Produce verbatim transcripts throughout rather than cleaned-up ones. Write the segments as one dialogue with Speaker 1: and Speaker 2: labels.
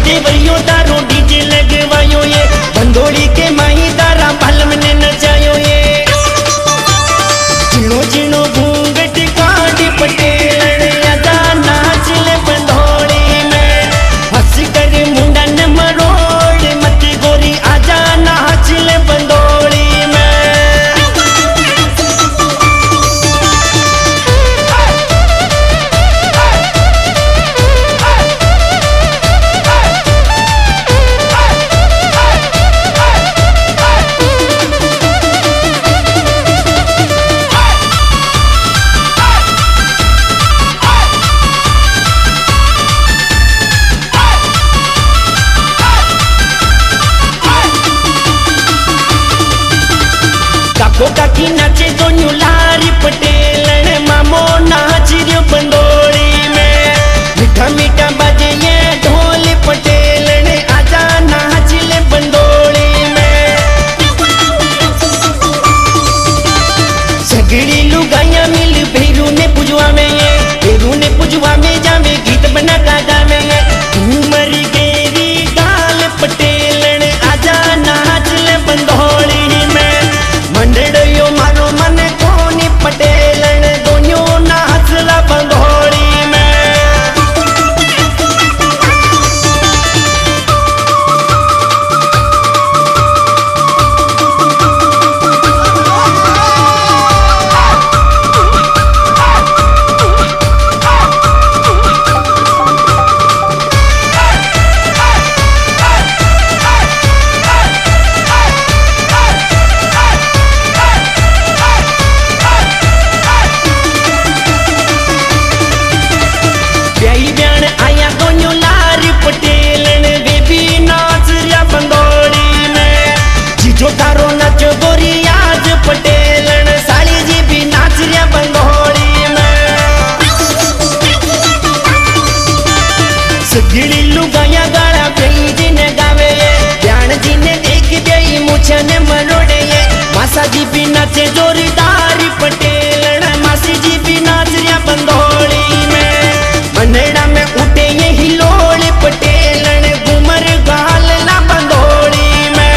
Speaker 1: देवरियो तारो डीजे लगवायो ये बंदोड़ी के माही तारा बालम ने नचायो ये चिनो चिनो घूंघट काटी पटेल आजा नाच ले बंदोड़ी में हंस कर मुंडा न मरोड़ मत गोरी आजा नाच ले बंदोड़ी में। काको काकी नाचे दोन्यू लारी पटेल मामो नाच रियो बंदोड़ी में मीठा मीठा बाजे ये ढोल पटेल आजा नाच ले बंदोड़ी में। सगड़ी लुगाइया मिल भैरू ने पुजवा में ये भैरू ने पुजवा में जावे गीत बना गागा में ये उमर गेरी गाल पटेल आजा नाच ले बंदोड़ी में। मंडड़ियो मारो मन कोनी पटेल दोन्यो नाचला बंदोड़ी में। ब्याई ब्याण आया दोन्यो लारी पटेल बेबी नाच रिया बंदोड़ी में जीजो तारो नाचो गोरी आज पटेल साली जी भी नाच रिया बंदोड़ी में। सगड़ी लुगाया गाड़ा ब्याई जी ने गावे ब्याण जी ने एक ब्याई मुछा ने मरोड़े मासा जी भी नाचे जोरदारी पटेल मासी जी भी नाच रिया बंदोड़ी में। मनड़ा में उठे ये हिलोल पटेल घूमर गाल ला बंदोड़ी में।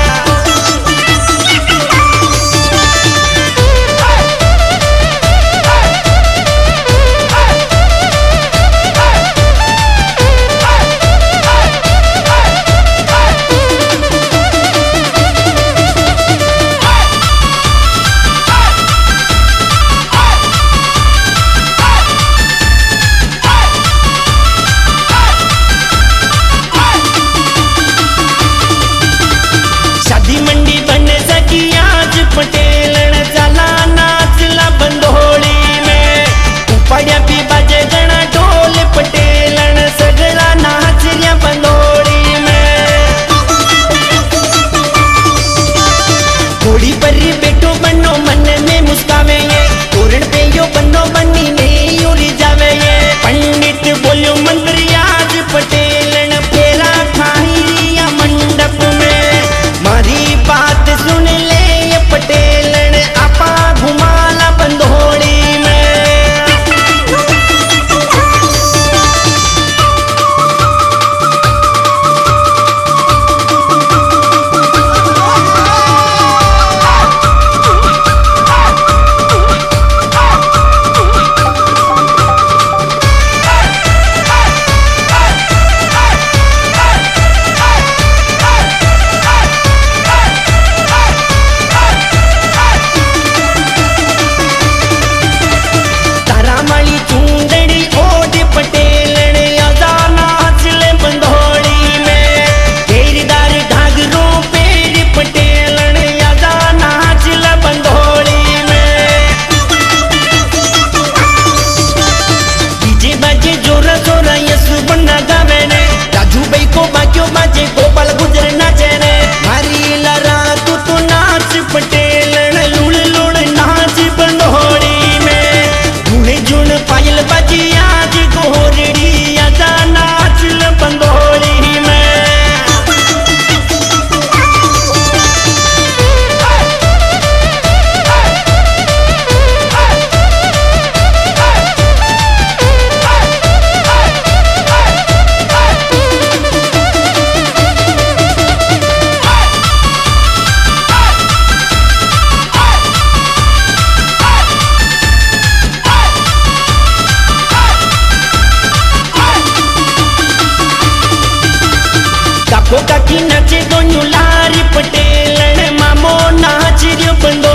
Speaker 1: शादी मंडी बन सकी आज पटेल चला नाच ला बंदोड़ी में उपड़िया भी बजे गणा ढोल पटेल सगला नाच रिया बंदोड़ी में। घोड़ी पर बैठो बनो मन में मुस्कावे ये तोरण पे यो बनो बनी नहीं उड़ी जावे ये पंडित बोलो मंत्री आज पटेल फेरा खाई रिया मंडप में। मारी बात सुन ले ये पटेल आपा घुमाला बंदोड़ी में। बाबो काकी नाचे दोनों लारी पटेल मामो नाच रियो बंदो